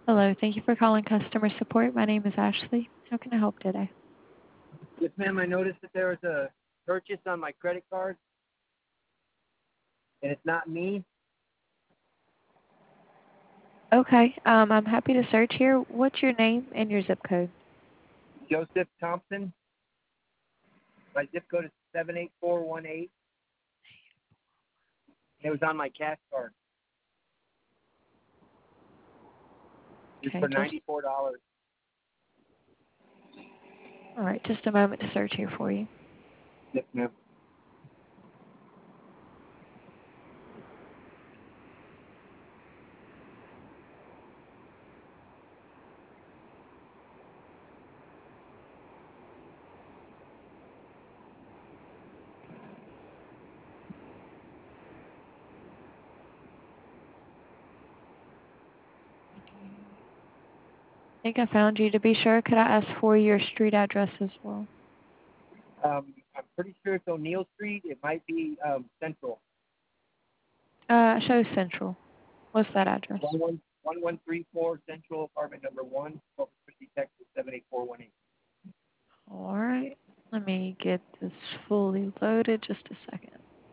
Hello, thank you for calling customer support. My name is Ashley. How can I help today? Yes, ma'am. I noticed that there was a purchase on my credit card, and it's not me. Okay, I'm happy to search here. What's your name and your zip code? Joseph Thompson. My zip code is 78418. It was on my cash card. It's Okay, for $94. all right, just a moment to search here for you. Yes, ma'am. I think I found you. To be sure, could I ask for your street address as well? I'm pretty sure it's O'Neill Street. It might be Central. Show Central. What's that address? 1134 Central, apartment number 1, Corpus Christi, Texas 78418. All right, let me get this fully loaded. Just a second.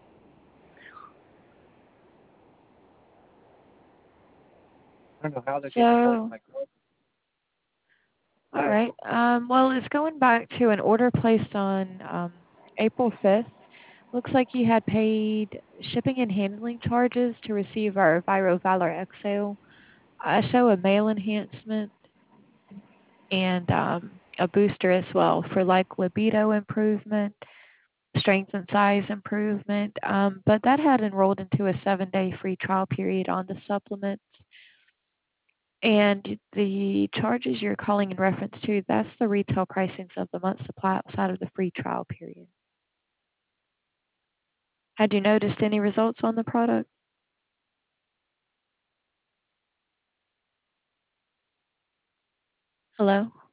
I don't know how they're getting a hold of So, my card. all right. Well, it's going back to an order placed on April 5th. Looks like you had paid shipping and handling charges to receive our Viro Valor XL. I show a mail enhancement and a booster as well for like libido improvement, strength and size improvement. But that had enrolled into a 7-day free trial period on the supplements. And the charges you're calling in reference to, that's the retail pricings of the month supply outside of the free trial period. Had you noticed any results on the product? Hello?